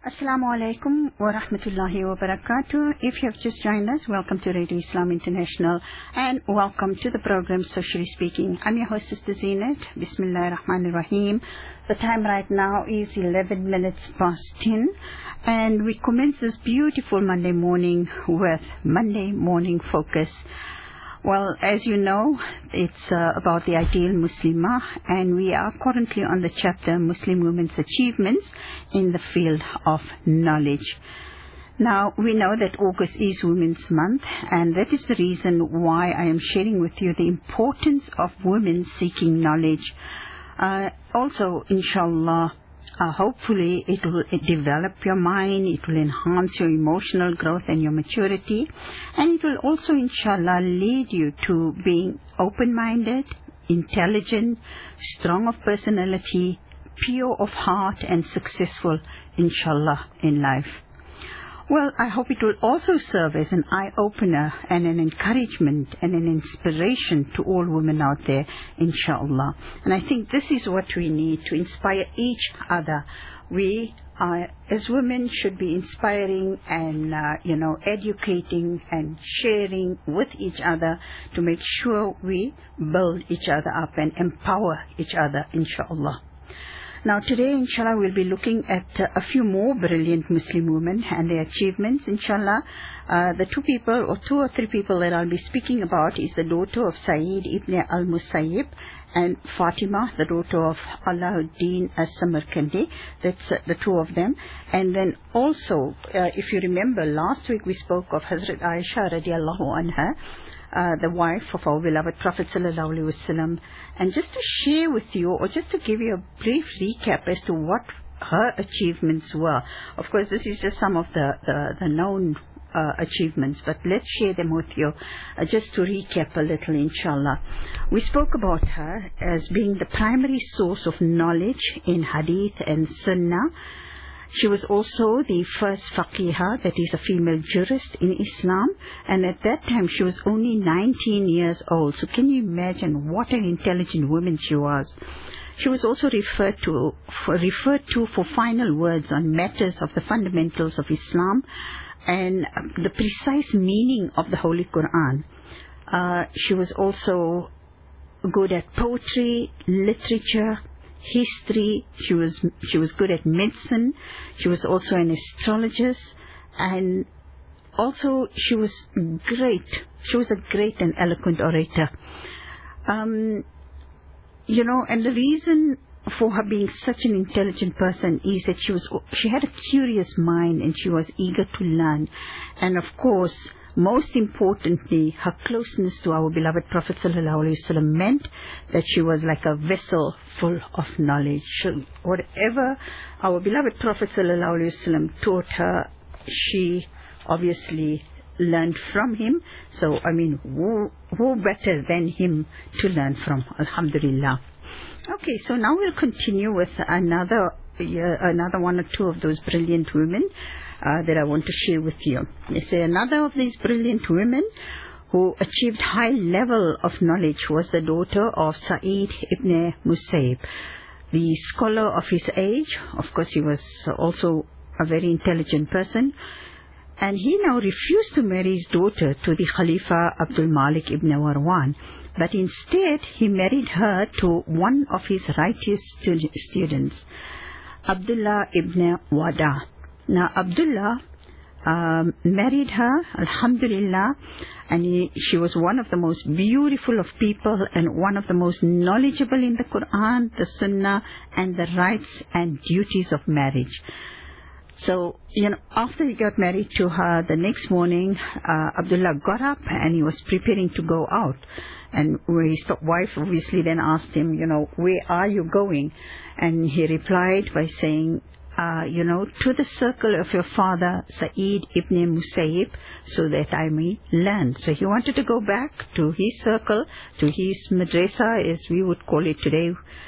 Assalamu alaikum wa rahmatullahi wa barakatuh. If you have just joined us, welcome to Radio Islam International and welcome to the program Socially Speaking. I'm your host, Sister Zeenat. Bismillahir Rahmanir Rahim. The time right now is 11 minutes past 10 and we commence this beautiful Monday morning with Monday Morning Focus. Well, as you know, it's about the ideal Muslimah, and we are currently on the chapter Muslim Women's Achievements in the Field of Knowledge. Now, we know that August is Women's Month, and that is the reason why I am sharing with you the importance of women seeking knowledge. Also, inshallah, hopefully it will develop your mind, it will enhance your emotional growth and your maturity, and it will also inshallah lead you to being open-minded, intelligent, strong of personality, pure of heart and successful inshallah in life. Well, I hope it will also serve as an eye-opener and an encouragement and an inspiration to all women out there, inshallah. And I think this is what we need to inspire each other. We, as women, should be inspiring and, educating and sharing with each other to make sure we build each other up and empower each other, inshallah. Now today, inshallah, we'll be looking at a few more brilliant Muslim women and their achievements, inshallah. The two or three people that I'll be speaking about is the daughter of Saeed ibn al-Musayyib and Fatima, the daughter of Alauddin as-Samarkandi. That's the two of them. And then also, if you remember, last week we spoke of Hazrat Aisha radiallahu anha, the wife of our beloved Prophet sallallahu alaihi wasallam, and just to share with you, or just to give you a brief recap as to what her achievements were. Of course, this is just some of the known achievements, but let's share them with you just to recap a little, inshallah. We spoke about her as being the primary source of knowledge in hadith and sunnah. She was also the first faqihah, that is a female jurist in Islam, and at that time she was only 19 years old. So can you imagine what an intelligent woman she was? She was also referred to for final words on matters of the fundamentals of Islam and the precise meaning of the Holy Quran. She was also good at poetry, literature, history. She was good at medicine. She was also an astrologist, and also she was great. She was a great and eloquent orator. And the reason for her being such an intelligent person is that she had a curious mind and she was eager to learn. And of course, most importantly, her closeness to our beloved Prophet ﷺ meant that she was like a vessel full of knowledge. Whatever our beloved Prophet ﷺ taught her, she obviously learned from him. So, who better than him to learn from? Alhamdulillah. Okay, so now we'll continue with another one or two of those brilliant women that I want to share with you. They say another of these brilliant women who achieved high level of knowledge was the daughter of Saeed ibn Musayyib, the scholar of his age. Of course, he was also a very intelligent person, and he now refused to marry his daughter to the Khalifa Abdul Malik ibn Marwan, but instead he married her to one of his righteous students, Abdullah ibn Wada. Now, Abdullah married her, alhamdulillah, and she was one of the most beautiful of people and one of the most knowledgeable in the Quran, the Sunnah, and the rights and duties of marriage. So, after he got married to her, the next morning, Abdullah got up and he was preparing to go out. And his wife obviously then asked him, where are you going? And he replied by saying, to the circle of your father, Saeed ibn Musayyib, so that I may learn. So he wanted to go back to his circle, to his madrasa, as we would call it today,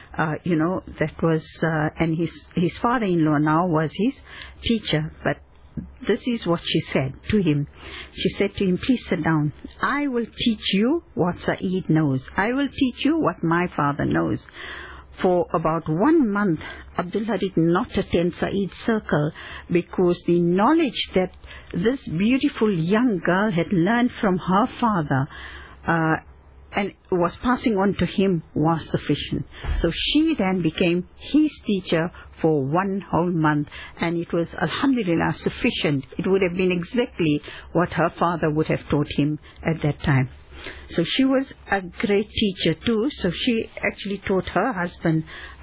that was, and his father-in-law now was his teacher. But this is what she said to him. She said to him, please sit down. I will teach you what Saeed knows. I will teach you what my father knows. for about 1 month, Abdullah did not attend Saeed's circle because the knowledge that this beautiful young girl had learned from her father and was passing on to him was sufficient. So she then became his teacher for 1 whole month, and it was, alhamdulillah, sufficient. It would have been exactly what her father would have taught him at that time. So she was a great teacher too. So she actually taught her husband,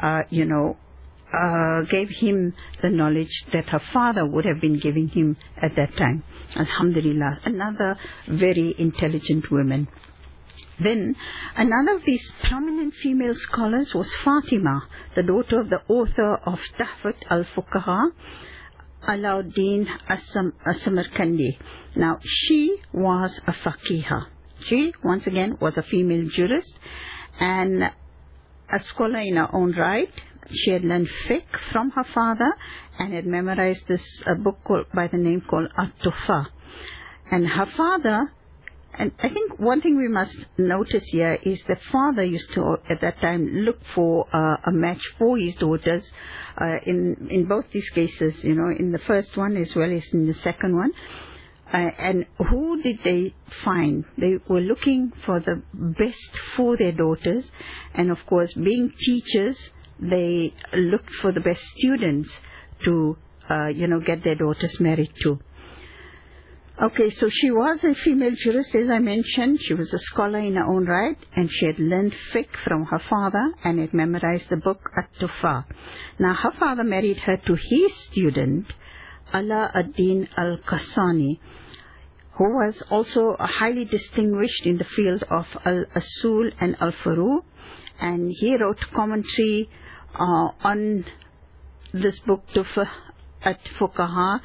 gave him the knowledge that her father would have been giving him at that time. Alhamdulillah, another very intelligent woman. Then another of these prominent female scholars was Fatima, the daughter of the author of Tahfat al-Fuqaha, Alauddin as-Samarkandi. Now she was a faqihah. She, once again, was a female jurist and a scholar in her own right. She had learned fiqh from her father and had memorized this book by the name called At-Tuhfa. And her father, and I think one thing we must notice here is the father used to, at that time, look for a match for his daughters. In both these cases, in the first one as well as in the second one. And who did they find? They were looking for the best for their daughters. And of course, being teachers, they looked for the best students to, get their daughters married to. Okay, so she was a female jurist, as I mentioned. She was a scholar in her own right, and she had learned fiqh from her father and had memorized the book At-Tuhfa. Now, her father married her to his student, Ala ad-Din al-Qassani, who was also highly distinguished in the field of al-Asul and al-Furu, and he wrote commentary on this book, Tuhfa at-Fuqaha,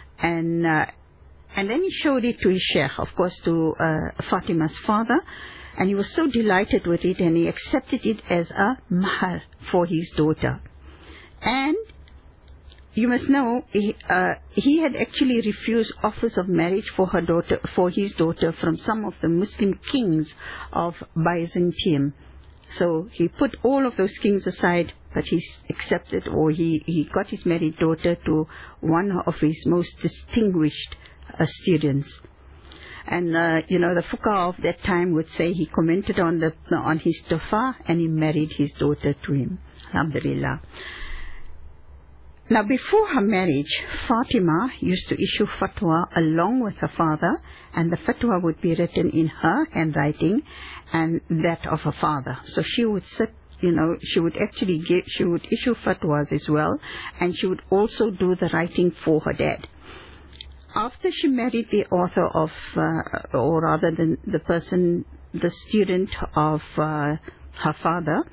and then he showed it to his sheikh, of course, to Fatima's father, and he was so delighted with it, and he accepted it as a mahar for his daughter. And you must know, he had actually refused offers of marriage for his daughter from some of the Muslim kings of Byzantium. So he put all of those kings aside, but he accepted, or he got his married daughter to one of his most distinguished students. And the fuqaha of that time would say he commented on his tuhfa and he married his daughter to him. Alhamdulillah. Now, before her marriage, Fatima used to issue fatwa along with her father, and the fatwa would be written in her handwriting and that of her father. So she would sit, she would issue fatwas as well, and she would also do the writing for her dad. After she married the author of, or rather the student of her father,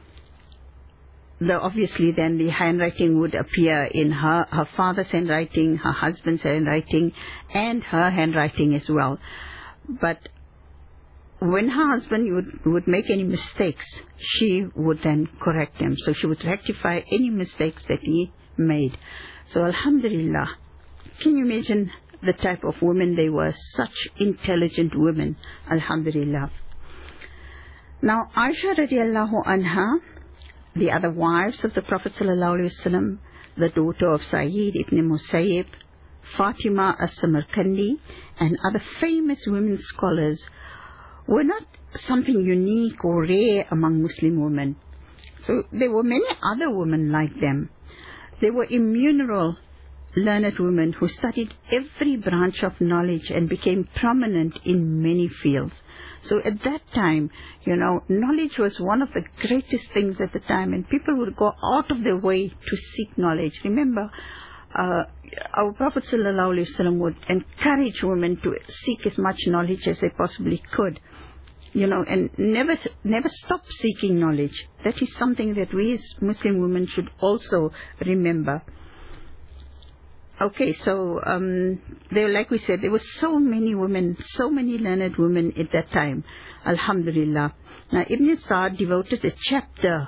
obviously then the handwriting would appear in her father's handwriting, her husband's handwriting, and her handwriting as well. But when her husband would make any mistakes, she would then correct them. So she would rectify any mistakes that he made. So alhamdulillah, can you imagine the type of women they were? Such intelligent women, alhamdulillah. Now Aisha radiallahu anha, the other wives of the Prophet ﷺ, the daughter of Sayyid ibn Musayyib, Fatima as-Samarkandi, and other famous women scholars, were not something unique or rare among Muslim women. So there were many other women like them. They were immeasurable learned women who studied every branch of knowledge and became prominent in many fields. So at that time, knowledge was one of the greatest things at the time, and people would go out of their way to seek knowledge. Remember, our Prophet ﷺ would encourage women to seek as much knowledge as they possibly could, and never stop seeking knowledge. That is something that we as Muslim women should also remember. Okay, so like we said, there were so many women, so many learned women at that time. Alhamdulillah. Now Ibn Sa'd devoted a chapter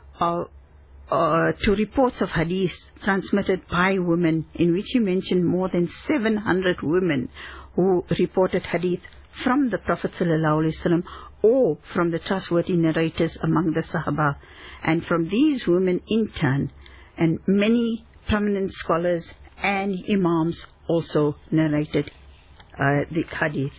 to reports of hadith transmitted by women, in which he mentioned more than 700 women who reported hadith from the Prophet ﷺ, or from the trustworthy narrators among the Sahaba. And from these women in turn, and many prominent scholars and imams also narrated the hadith.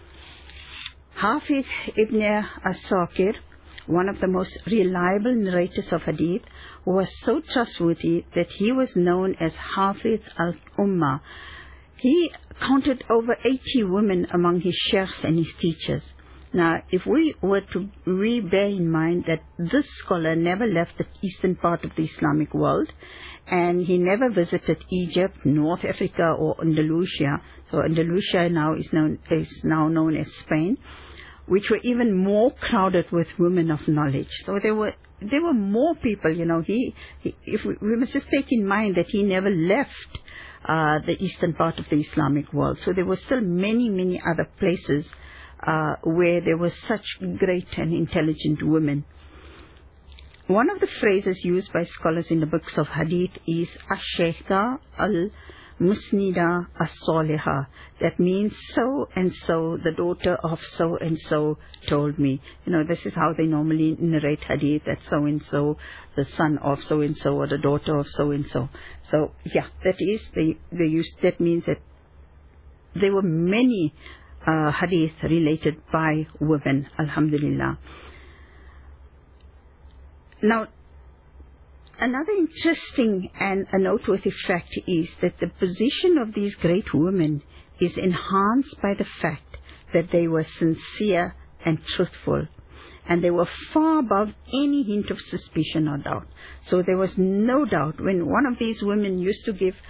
Hafiz ibn Asakir, one of the most reliable narrators of hadith, was so trustworthy that he was known as Hafiz al-Ummah. He counted over 80 women among his sheikhs and his teachers. Now, if we bear in mind that this scholar never left the eastern part of the Islamic world, and he never visited Egypt, North Africa, or Andalusia. So Andalusia now is now known as Spain, which were even more crowded with women of knowledge. So there were more people. We must just take in mind that he never left the eastern part of the Islamic world. So there were still many other places where there were such great and intelligent women. One of the phrases used by scholars in the books of hadith is Ash-Shaykha al-Musnida as-Saliha. That means so and so, the daughter of so and so told me. This is how they normally narrate hadith, that so and so, the son of so and so, or the daughter of so and so. So yeah, that means that there were many hadith related by women, alhamdulillah. Now, another interesting and a noteworthy fact is that the position of these great women is enhanced by the fact that they were sincere and truthful, and they were far above any hint of suspicion or doubt. So there was no doubt when one of these women used to give,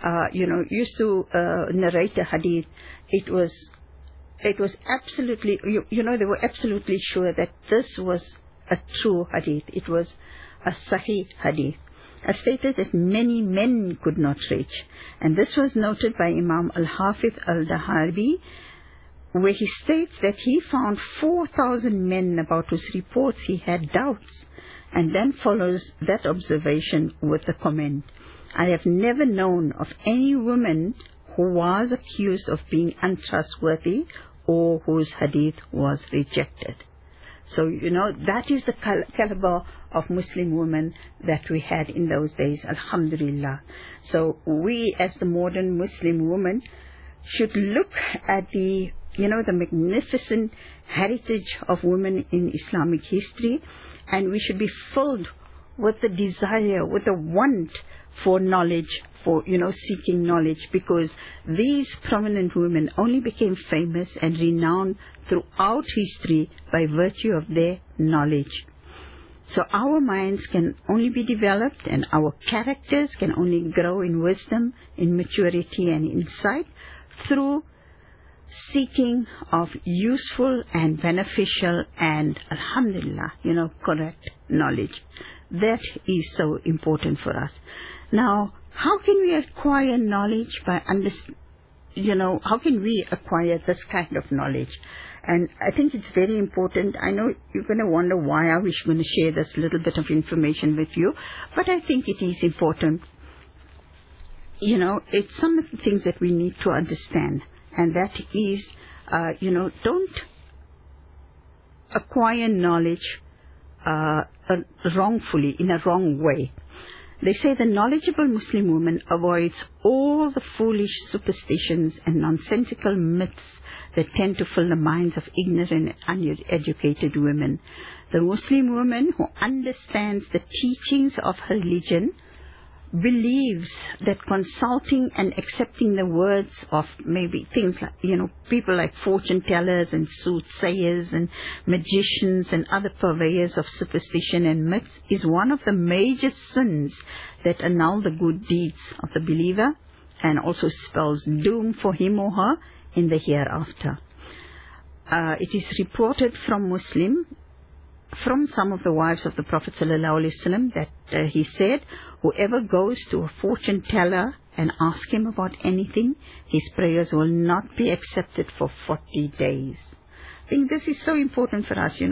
narrate a hadith, it was absolutely, they were absolutely sure that this was a true hadith. It was a sahih hadith, a status that many men could not reach. And this was noted by Imam al-Hafiz al-Daharbi, where he states that he found 4,000 men about whose reports he had doubts, and then follows that observation with the comment, I have never known of any woman who was accused of being untrustworthy or whose hadith was rejected. So, that is the caliber of Muslim women that we had in those days, alhamdulillah. So we as the modern Muslim woman should look at the magnificent heritage of women in Islamic history, and we should be filled with the desire, with the want for knowledge, for, seeking knowledge, because these prominent women only became famous and renowned throughout history by virtue of their knowledge. So our minds can only be developed and our characters can only grow in wisdom, in maturity and insight through seeking of useful and beneficial and, alhamdulillah, correct knowledge. That is so important for us. Now, how can we acquire knowledge how can we acquire this kind of knowledge? And I think it's very important. I know you're going to wonder why are we going to share this little bit of information with you, but I think it is important. It's some of the things that we need to understand, and that is, don't acquire knowledge wrongfully, in a wrong way. They say the knowledgeable Muslim woman avoids all the foolish superstitions and nonsensical myths that tend to fill the minds of ignorant and uneducated women. The Muslim woman who understands the teachings of her religion believes that consulting and accepting the words of maybe things like, people like fortune tellers and soothsayers and magicians and other purveyors of superstition and myths is one of the major sins that annul the good deeds of the believer and also spells doom for him or her in the hereafter. It is reported from some of the wives of the Prophet ﷺ that he said, whoever goes to a fortune teller and asks him about anything, his prayers will not be accepted for 40 days. I think this is so important for us. There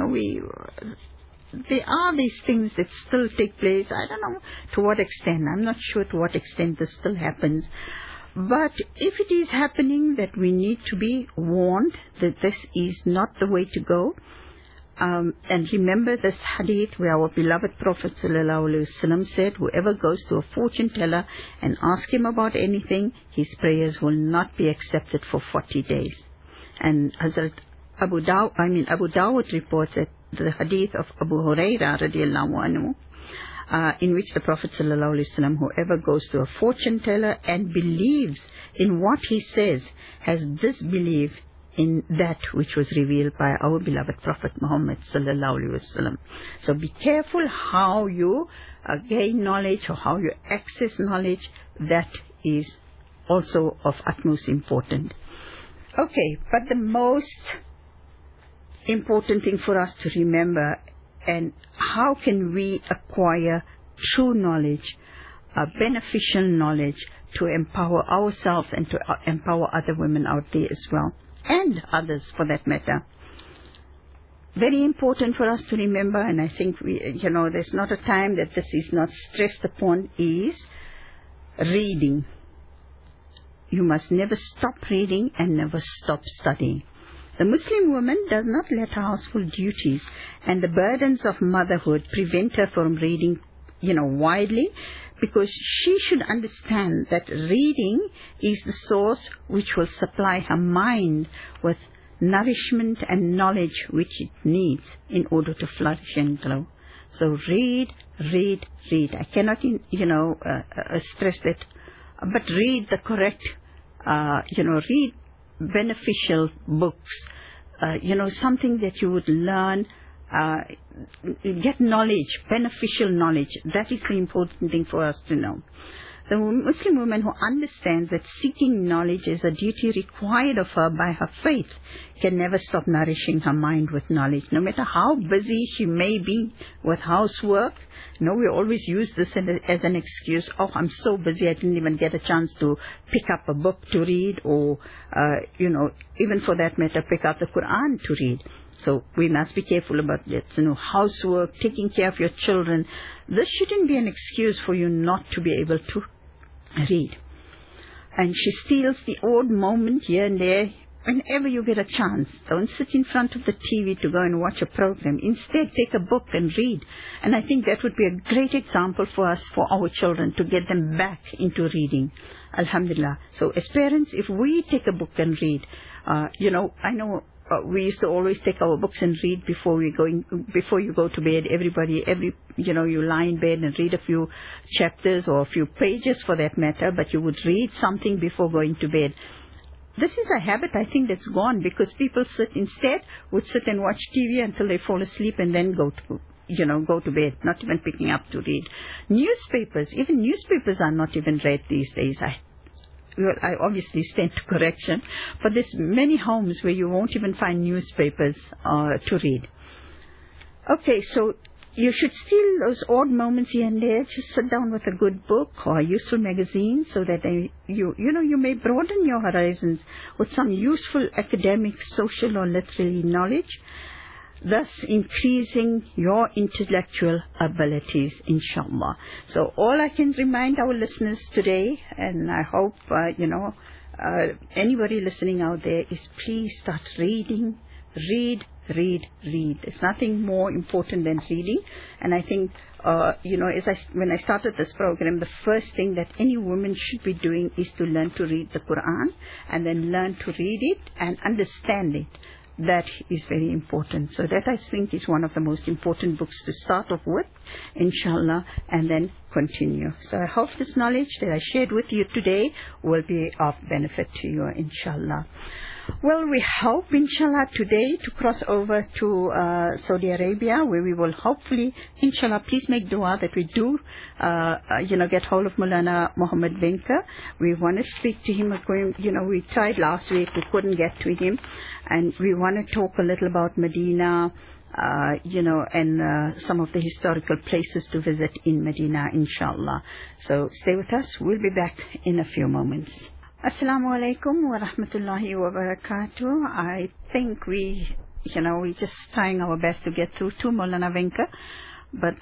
are these things that still take place. I don't know to what extent. I'm not sure to what extent this still happens. But if it is happening, that we need to be warned that this is not the way to go. And remember this hadith where our beloved Prophet ﷺ said, whoever goes to a fortune teller and asks him about anything, his prayers will not be accepted for 40 days. And Hazrat Abu Dawud reports that the hadith of Abu Huraira radiallahu anhu, in which the Prophet ﷺ, whoever goes to a fortune teller and believes in what he says, has this belief in that which was revealed by our beloved Prophet Muhammad sallallahu alaihi wasallam. So be careful how you gain knowledge or how you access knowledge. That is also of utmost importance. Okay, but the most important thing for us to remember, and how can we acquire true knowledge, beneficial knowledge, to empower ourselves and to empower other women out there as well, and others for that matter. Very important for us to remember, and I think there's not a time that this is not stressed upon, is reading. You must never stop reading and never stop studying. The Muslim woman does not let her household duties and the burdens of motherhood prevent her from reading, widely, because she should understand that reading is the source which will supply her mind with nourishment and knowledge which it needs in order to flourish and grow. So read. I cannot, stress that, but read the correct, read beneficial books, something that you would learn, get knowledge, beneficial knowledge. That is the important thing for us to know. The Muslim woman who understands that seeking knowledge is a duty required of her by her faith can never stop nourishing her mind with knowledge, no matter how busy she may be with housework. We always use this as an excuse. Oh, I'm so busy, I didn't even get a chance to pick up a book to read, or, even for that matter, pick up the Quran to read. So we must be careful about that. Housework, taking care of your children. This shouldn't be an excuse for you not to be able to read. And she steals the odd moment here and there. Whenever you get a chance, don't sit in front of the TV to go and watch a program. Instead, take a book and read. And I think that would be a great example for us, for our children, to get them back into reading. Alhamdulillah. So as parents, if we take a book and read, I know we used to always take our books and read before you go to bed. You lie in bed and read a few chapters or a few pages for that matter, but you would read something before going to bed. This is a habit, I think, that's gone, because people would sit and watch TV until they fall asleep and then go to bed, not even picking up to read. Even newspapers are not even read these days. I obviously stand to correction, but there's many homes where you won't even find newspapers to read. Okay, so you should steal those odd moments here and there. Just sit down with a good book or a useful magazine so that you may broaden your horizons with some useful academic, social or literary knowledge, thus increasing your intellectual abilities, inshallah. So all I can remind our listeners today, and I hope, anybody listening out there, is please start reading. Read. There's nothing more important than reading. And I think, when I started this program, the first thing that any woman should be doing is to learn to read the Quran, and then learn to read it and understand it. That is very important. So that, I think, is one of the most important books to start off with, inshallah, and then continue. So I hope this knowledge that I shared with you today will be of benefit to you, inshallah. Well, we hope, inshallah, today to cross over to Saudi Arabia, where we will hopefully, inshallah, please make dua that we do, get hold of Maulana Muhammad Venka. We want to speak to him. We tried last week, we couldn't get to him. And we want to talk a little about Medina, and some of the historical places to visit in Medina, inshallah. So stay with us. We'll be back in a few moments. Assalamu alaikum wa rahmatullahi wa barakatuh. I think we're just trying our best to get through to Maulana Venka, but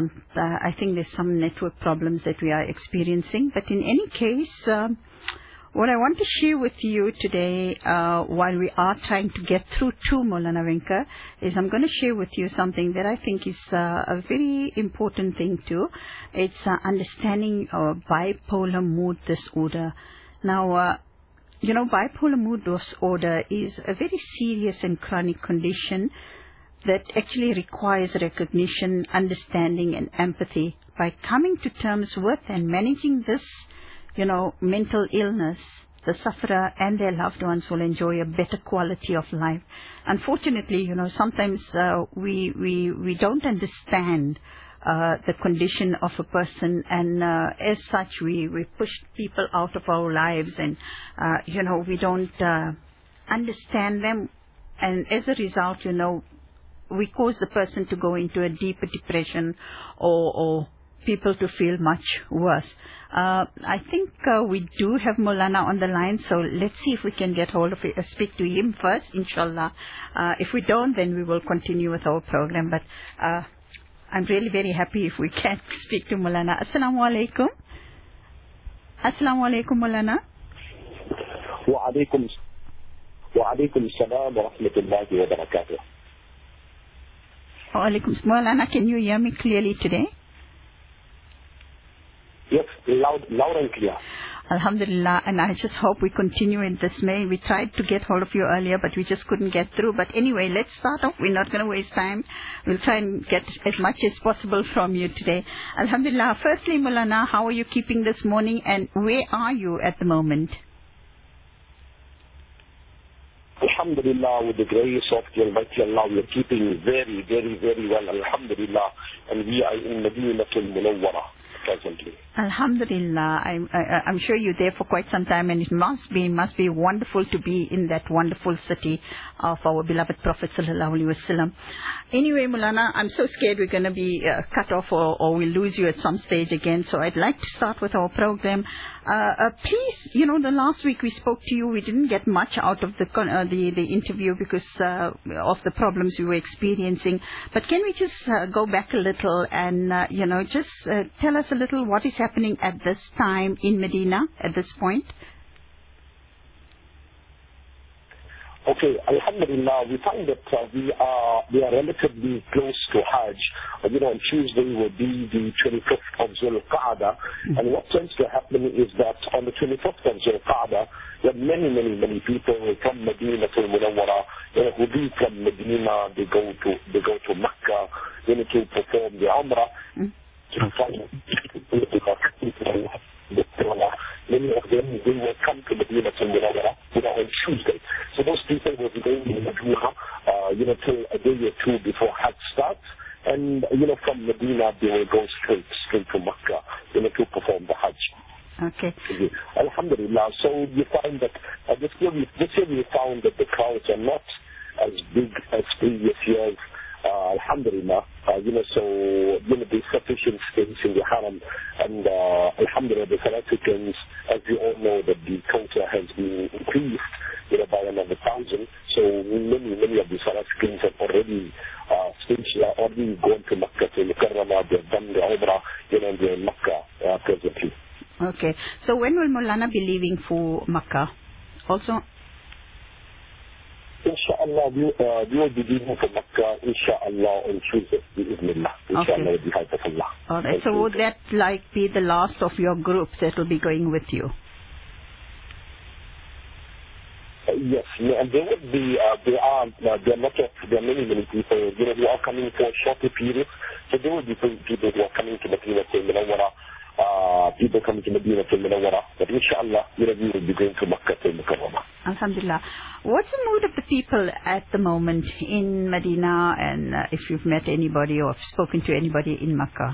I think there's some network problems that we are experiencing. But in any case, what I want to share with you today, while we are trying to get through to Maulana Rinka, is I'm going to share with you something that I think is a very important thing too. It's understanding bipolar mood disorder. Now, bipolar mood disorder is a very serious and chronic condition that actually requires recognition, understanding, and empathy. By coming to terms with and managing this, mental illness, the sufferer and their loved ones will enjoy a better quality of life. Unfortunately, sometimes we don't understand the condition of a person, and as such we push people out of our lives, and we don't understand them, and as a result, we cause the person to go into a deeper depression, or people to feel much worse. I think we do have Maulana on the line, so let's see if we can get hold of it, speak to him first, inshallah. If we don't, then we will continue with our program, but I'm really very happy if we can speak to Maulana. Assalamu alaikum. Assalamu alaikum, Maulana. Wa alaikum assalam wa rahmatullahi wa barakatuh. Wa alaikum. Maulana, can you hear me clearly today? Yes, loud and clear. Alhamdulillah, and I just hope we continue in this way. We tried to get hold of you earlier, but we just couldn't get through. But anyway, let's start off. We're not going to waste time. We'll try and get as much as possible from you today. Alhamdulillah. Firstly, Maulana, how are you keeping this morning, and where are you at the moment? Alhamdulillah, with the grace of the Almighty Allah, we are keeping very, very, very well. Alhamdulillah. And we are in Madinatul Munawwara presently. Alhamdulillah. I'm sure you're there for quite some time, and it must be wonderful to be in that wonderful city of our beloved Prophet Sallallahu Alaihi Wasallam. Anyway, Maulana, I'm so scared we're going to be cut off, or we'll lose you at some stage again. So I'd like to start with our program. Please, the last week we spoke to you, we didn't get much out of the interview because of the problems we were experiencing. But can we just go back a little and, just tell us a little what is happening at this time in Medina at this point? Okay, Alhamdulillah, we find that we are relatively close to Hajj. On Tuesday will be the 25th of Zul Qa'dah. And what tends to happen is that on the 25th of Zul Qa'dah, there are many people from Medina to Munawwara, who be from Medina, they go to Mecca, to perform the Umrah. Many of them, they will come to Medina to Munawwara, on Tuesday. So those people will be going to Medina, till a day or two before Hajj starts. And, from Medina, they will go straight to Makkah, to perform the Hajj. Okay. Alhamdulillah. So you find that this year we found that the crowds are not as big as previous years. Alhamdulillah, so there's sufficient space in the Haram, and Alhamdulillah, the South Africans, as we all know, that the quota has been increased, by another 1,000. So many of the South Africans have already gone to Makkah to Mukarramah. They've done the Umrah, and they're in Makkah presently. Okay. So when will Maulana be leaving for Makkah? Also. Inshallah, we will be leaving for Makkah, inshallah, on Tuesday, bi'idhnillah. Inshallah, with the help of Allah. All right. So would that be the last of your group that will be going with you? Yes, and there would be, there are many people, who are coming for a shorter period. So there will be people who are coming to Medina to Munawwara, people coming to Medina to Munawwara. But inshallah, we will be going to Makkah to Mukarramah. Alhamdulillah. What's the mood of the people at the moment in Medina, and if you've met anybody or spoken to anybody in Makkah?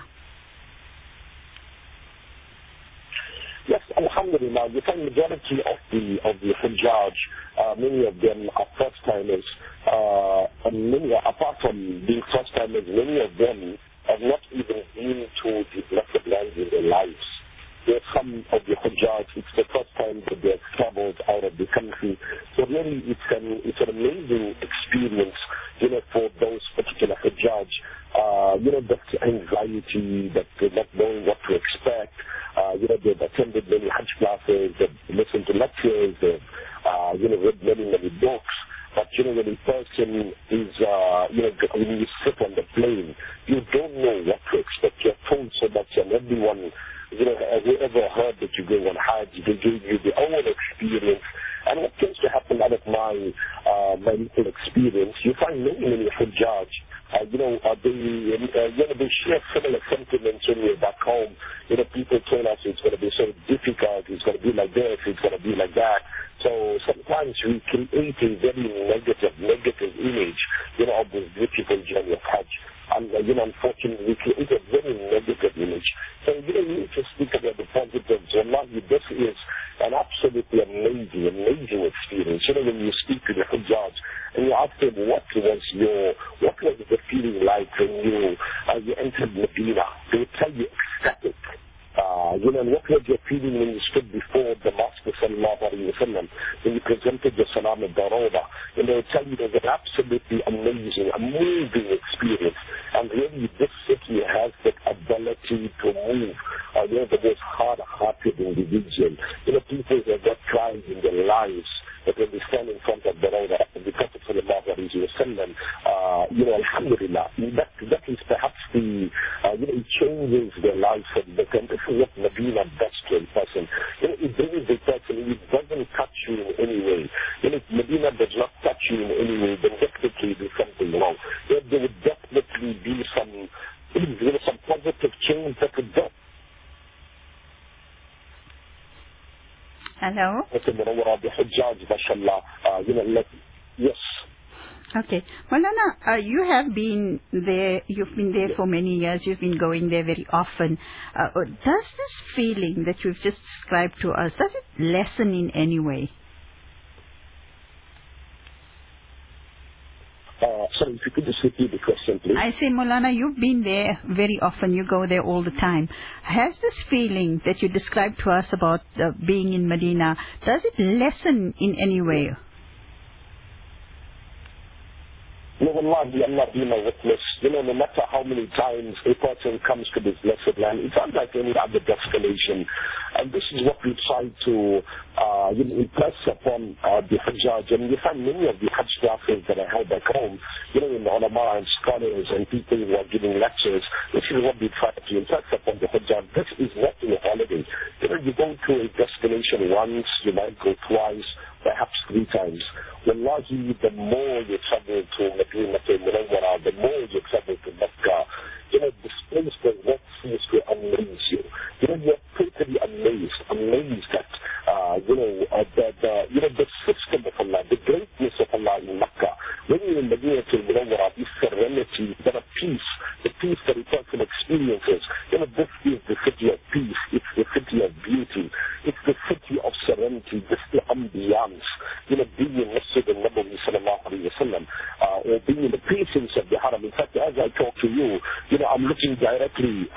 Yes, Alhamdulillah, the majority of the Hujjaj, many of them are first timers, and apart from being first timers, many of them have not even been to the blessed land in their lives. There are some of the Hujjaj, it's the first time that they have traveled out of the country. So really, it's an amazing experience, for those particular Hujjaj. That anxiety, that not knowing what to expect. They've attended many Hajj classes, they've listened to lectures person is, when you sit on the plane, you don't know what to expect. You're told so much, and everyone, whoever heard that you're going on Hajj, they gave you their own experience. And what tends to happen out of my little experience, you find many Hujjaj, they share similar sentiments when we're back home. People tell us it's going to be so difficult, it's going to be like this, it's going to be like that. So sometimes we create a very negative image, of this beautiful journey of Hajj. And, unfortunately, we create a very negative image. So, we need to speak about the positives. Wallahi, this is an absolutely amazing experience. When you speak to the Hujjaj and you ask them what was the feeling like when you entered Medina, they would tell you ecstatic. And what was your feeling when you stood before the Master Sallallahu Alaihi Wasallam, when you presented the Salam al-Darada? And they would tell you it was an absolutely amazing, a moving experience. And really, this city has that ability to move. The most hard-hearted individual. People that got cries in their lives. But when they stand in front of the Rawda, the Prophet Sallallahu Alaihi Wasallam, alhamdulillah, that is perhaps it changes their life. And this is what Medina does to a person. It brings a person, it doesn't touch you in any way. If Medina does not touch you in any way, then definitely there's something wrong. There would definitely be some positive change that would do. Hello? Yes. Okay. Maulana, you've been there for many years, you've been going there very often. Does this feeling that you've just described to us, does it lessen in any way? Sorry, if you could just repeat the question, please. I say, Maulana, you've been there very often. You go there all the time. Has this feeling that you described to us about being in Medina, does it lessen in any way? No, wallahi, Allah be my witness. No matter how many times a person comes to this blessed land, it's unlike any other destination. And this is what we try to impress upon the Hujjaj. And you find many of the Hajj classes that I held back home, in the ulama and scholars and people who are giving lectures, this is what we try to impress upon the Hujjaj. This is not a holiday. You go to a destination once, you might go twice, perhaps 3 times. Wallahi, the more you travel to Medina al-Munawwara, the more you travel to Mecca, this place does not cease to amaze you. You're totally amazed at, the system of Allah, the greatness of Allah in Mecca. When you're in Medina al-Munawwara, this serenity, that peace, the peace that a person experiences, this is the city of peace, it's the city of beauty, it's the city of serenity, this is the ambiance, being in Masjid al-Nabawi Sallallahu Alaihi Wasallam, or being in the precincts of the Haram. In fact, as I talk to you, I'm looking directly,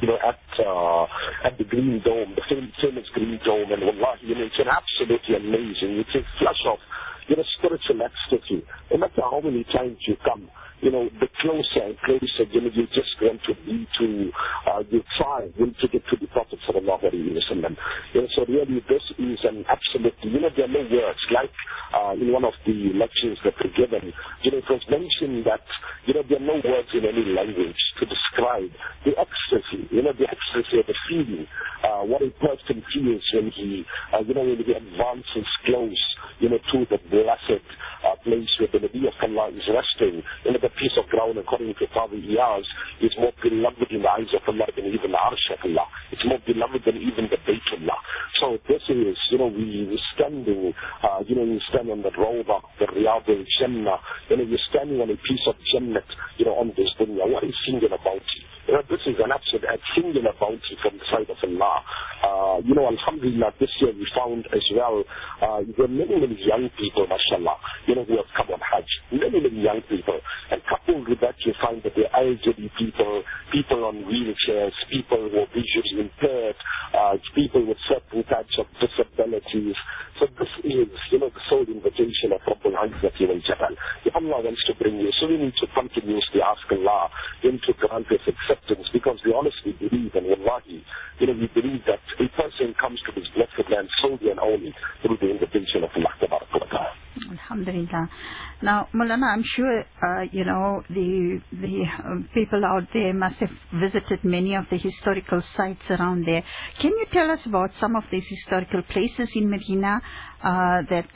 at the Green Dome, the famous Green Dome, and wallahi, it's an absolutely amazing, it's a flash of, spiritual ecstasy. No matter how many times you come, the closer and closer, you just want to be to, you try to get to the Prophet Sallallahu Alaihi Wasallam. So really, this is an absolutely, there are no words. Like in one of the lectures that were given, it was mentioned that, there are no words in any language to describe the ecstasy, of the feeling, what a person feels when he, when he advances close, to the blessed place where the Nabi of Allah is resting. The piece of ground, according to Qadi Iyaz, is more beloved in the eyes of Allah than even the Arsh of Allah. It's more beloved than even the Baytullah. So this is, we standing, you stand on the Rawda, the Riyadh al-Jannah, you're standing on a piece of Jannat, on this dunya. What is singular bounty? This is an absolute singular bounty from the side of Allah. Alhamdulillah, this year we found as well, there are many young people, mashallah, who have come on Hajj. Many young people. And coupled with that, you find that there are elderly people on wheelchairs, people who are visually impaired, people with certain types of disabilities. So this is, the sole invitation of Rabbul Izzati wal Jalal. If Allah wants to bring you, so we need to continuously ask Allah to grant us acceptance, because we honestly believe, and wallahi, we believe that a person comes to this blessed land solely and only through the invitation of Allah. Alhamdulillah. Now, Maulana, I'm sure, the people out there must have visited many of the historical sites around there. Can you tell us about some of these historical places in Medina that,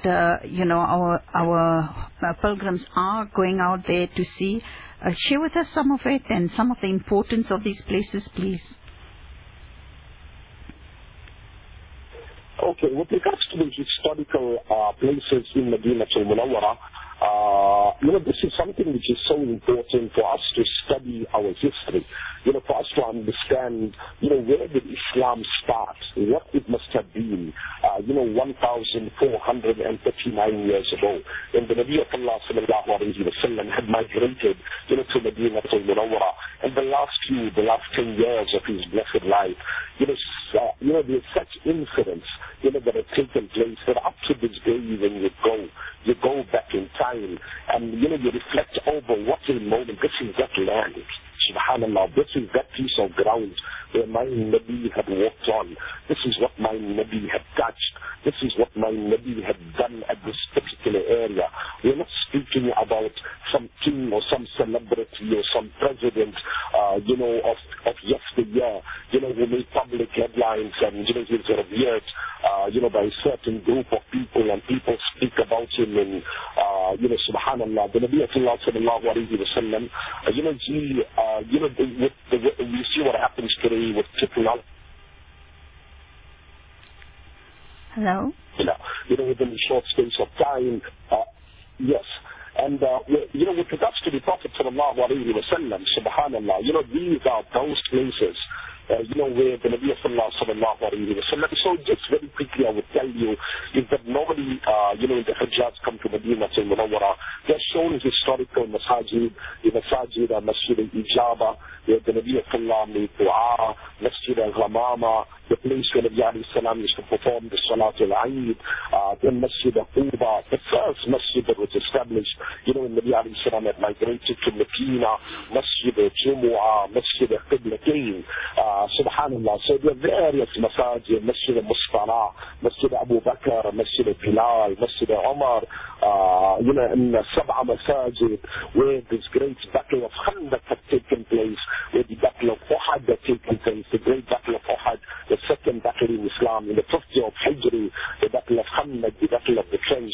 our pilgrims are going out there to see? Share with us some of it and some of the importance of these places, please. Okay, with regards to the historical places in Medina al-Munawwara, this is something which is so important for us to study our history, for us to understand, where did Islam start, what it must have been, 1,439 years ago, when the Nabi of Allah sallallahu alayhi wa sallam had migrated, to Medina al-Munawwara, and the last 10 years of his blessed life, there's such incidents, that have taken place that up to this day when you go back in time, and you reflect over what a moment. This is that land, subhanallah, this is that piece of ground where my Nabi had walked on. This is what my Nabi had touched. This is what my Nabi had done at this particular area. We're not speaking about some king or some celebrity or some president, of yesteryear, who made public headlines and, he's revered, by a certain group of people, and people speak about him and, subhanallah, the Nabi sallallahu alayhi wa sallam, we see what happens today with technology. Hello? Within a short space of time, yes. And, with regards to the Prophet sallallahu alayhi wa sallam, subhanallah, these are those places, where the Nabi sallallahu alayhi wa sallam. So just very quickly I would tell you is that normally, when the Hajjaj come to Medina al-Munawwara, they're shown historical masajid, the masajid, Masjid al-Ijaba, where the Nabi sallallahu made dua, Masjid al-Ghamama, the place where Nabi alayhi salam used to perform the Salat al-Eid, then Masjid al-Quba, the first masjid that was established, when Nabi alayhi salam had migrated to Medina, Masjid al-Jumu'ah, Masjid al-Qiblatayn, subhanallah. So there are various masajid, Masjid al-Mustala, Masjid Abu Bakr, Masjid al-Bilal, Masjid al-Umar, and Sab'a masajid, where this great battle of Khandaq had taken place, where the battle of Uhud had taken place, the great battle of Uhud, the second battle in Islam, in the 5th year of Hijri, the battle of Khandaq, the battle of the trench,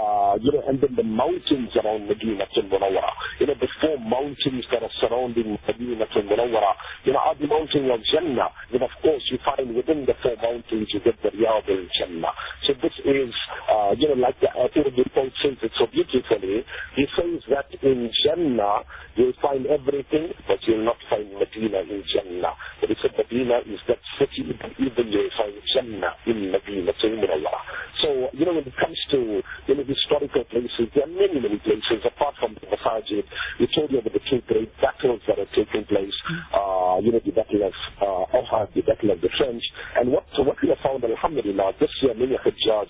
and then the mountains around Medina al-Munawwara, the 4 mountains that are surrounding Medina al-Munawwara, are the mountains of Jannah. Then of course you find within the 4 mountains you get the Riyadh al-Jannah. So this is, like the Urdu poet says it so beautifully. He says that in Jannah you'll find everything, but you'll not find Medina in Jannah. But he said Medina is that city, even you'll find Jannah in Medina al-Munawwara. So, when it comes to, historical places, there are many, many places apart from the masajid. We told you about the 2 great battles that are taking place, the battle of Uhud, the battle of the trench. And what we have found, alhamdulillah, this year many Hajjaj,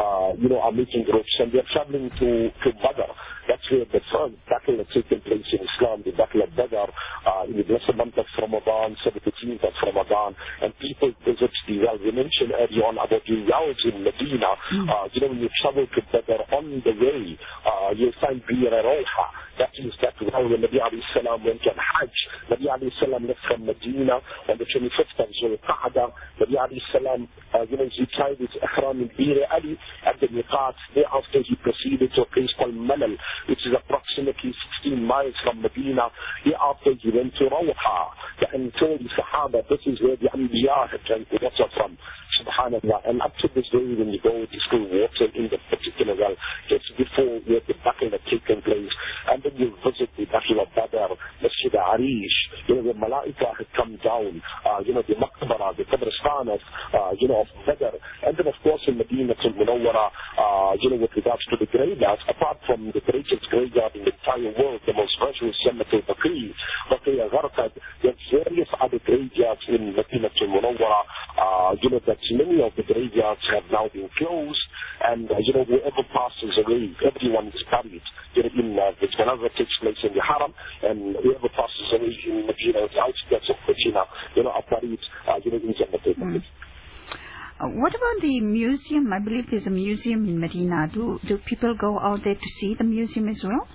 are making groups and they're traveling to Badr. That's where the first battle that's taken place in Islam, the battle of Badr, in the blessed month of Ramadan, 17th of Ramadan, and people visit the well. We mentioned earlier on about the wells in Medina. When you travel to Badr, on the way, you'll find Bir Rawha. That is that well when Nabi alayhi salam went on Hajj. Nabi alayhi salam left from Medina on the 25th of Zulqa'dah. Nabi alayhi salam, he tried his ihram in Bir Ali at the Miqat. Thereafter he proceeded to a place called Malal, which is approximately 16 miles from Medina. Thereafter he went to Rawha and told the Sahaba, this is where the Anbiya had drank the water from. Subhanallah. And up to this day when you go, there's still water in the particular well, just before where the battle had taken place. And then you visit the battle of Badr, Masjid Arish, where Malaika had come down, the Maqbara, the Qabristan of Badr. And then of course in Medina al-Munawwara, with regards to the graveyards, apart from the greatest graveyard in the entire world, the most virtuous Jannat al-Baqi, Baqiya Gharqad, there are various other graveyards in Medina al-Munawwara, that many of the graveyards have now been closed, and whoever passes away, everyone is buried. In the janaza takes place in the Haram, and whoever passes away in Medina, the outskirts of Medina, are buried in Jannat al-Baqi. what about the museum? I believe there's a museum in Medina. Do people go out there to see the museum as well?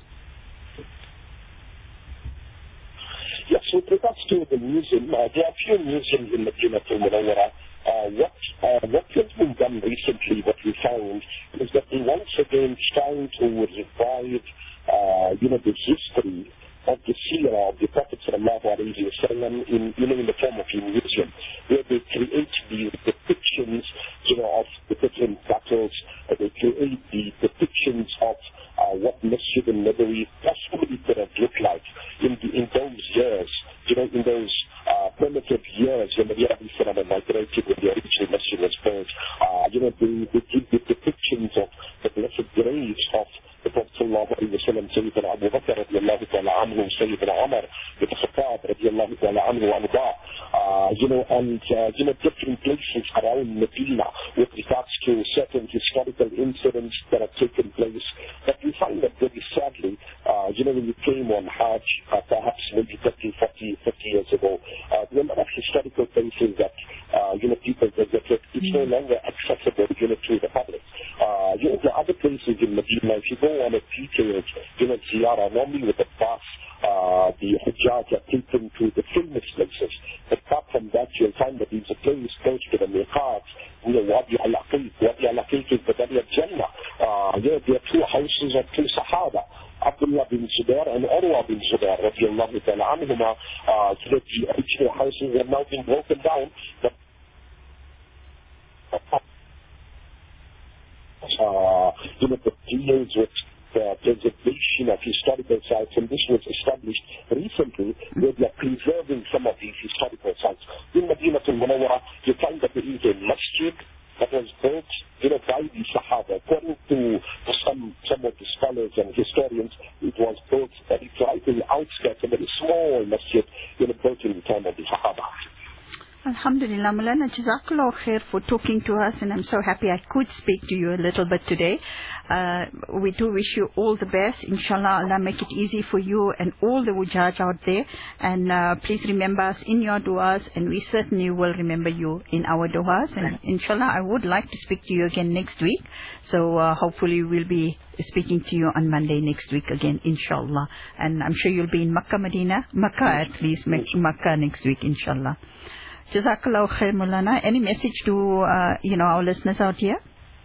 Yes, with regards to the museum, there are a few museums in Medina Munawwara. What has been done recently, what we found, is that they once again trying to revive, the history of the seerah of the Prophet sallallahu alaihi wasallam in the form of a museum, where they create these depictions, of the different battles. They create the depictions of what Masjid al-Nabawi possibly could have looked like in those years, in those primitive years when the Nabi migrated when the original Masjid was built. They give the depictions of the blessed graves of the Prophet sallallahu alaihi wasallam, Sayyidina Abu Bakr radiallahu ta'ala anhu, Sayyidina Umar ibn Khattab radiallahu ta'ala anhu wa arda, and different places around Medina with regards to certain historical incidents that have taken place. But we find that very sadly, when you came on Hajj, perhaps maybe 30, 40 years ago, there were a lot of historical places that, people visited. It's no longer accessible, to the public. The other places in Medina, if you go on a detailed, ziyarah, normally with the bus, the Hujjaj are taken to the famous places. But apart from that, you'll find that there's a place close to the Miqat, Wadi al-Aqiq. Wadi al-Aqiq is the Wadi al-Jannah. There are two houses of two Sahaba, Abdullah bin Zubair and Urwa bin Zubair, radiallahu ta'ala anhuma. The original houses have now been broken down. But that deals with the preservation of historical sites, and this was established recently, where they are preserving some of these historical sites. In Medina Munawwara, you find that there is a masjid that was built, by the Sahaba. According to some of the scholars and historians, it was built, it's right in the outskirts, a very small masjid, built in the time of the Sahaba. Alhamdulillah, Maulana, Jazakallah khair for talking to us, and I'm so happy I could speak to you a little bit today. We do wish you all the best. Inshallah, Allah make it easy for you and all the Hujjaj out there. And please remember us in your du'as, and we certainly will remember you in our du'as. And inshallah, I would like to speak to you again next week. So hopefully we'll be speaking to you on Monday next week again, inshallah. And I'm sure you'll be in Makkah, at least Makkah next week, inshallah. Jazakallah khair, Maulana. Any message to our listeners out here?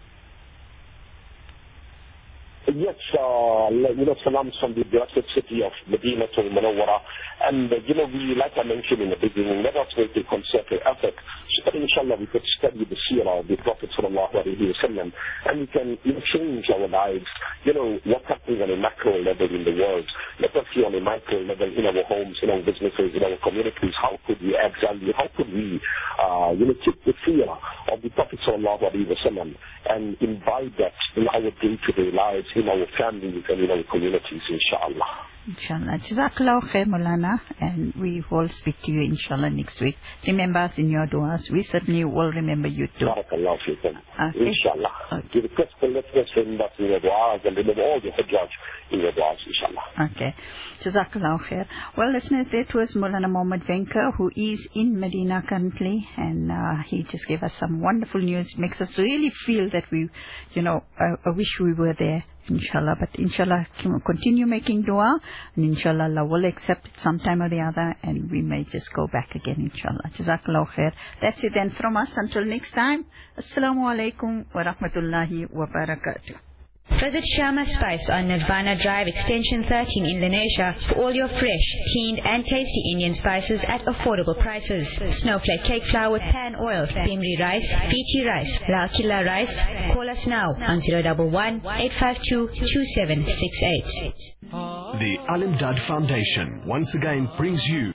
Yes, salams from the blessed city of Medina Munawwara. And, we, like I mentioned in the beginning, let us make a concerted effort so that inshallah we could study the seerah of the Prophet sallallahu alaihi wasallam, and we can change our lives. What's happening on a macro level in the world. Let us see on a micro level in our homes, in our businesses, in our communities, how could we add value, how could we, keep the seerah of the Prophet sallallahu alaihi wasallam and imbibe that in our day-to-day lives, in our families and in our communities, inshallah. Inshallah. Jazakallah khair, Maulana, and we will speak to you, inshallah, next week. Remember us in your du'as. We certainly will remember you too. Barakallahu feekum. Okay. Inshallah. Okay. We request the listeners to remember us in your du'as and remember all the Hujjaj in your du'as, inshallah. Okay. Jazakallah khair. Well, listeners, that was Maulana Muhammad Venka, who is in Medina currently, and he just gave us some wonderful news. It makes us really feel that we, I wish we were there. Inshallah, but inshallah, continue making dua, and inshallah Allah will accept it sometime or the other, and we may just go back again, inshallah. Jazakallah khair. That's it then from us. Until next time, Assalamu alaikum wa rahmatullahi wa barakatuh. Visit Shama Spice on Nirvana Drive, Extension 13 in Lenasia for all your fresh, tinned and tasty Indian spices at affordable prices. Snowflake cake flour with pan oil, Bimri rice, Fiji rice, Lal Killa rice. Call us now on 011-852-2768. The Al Imdad Foundation once again brings you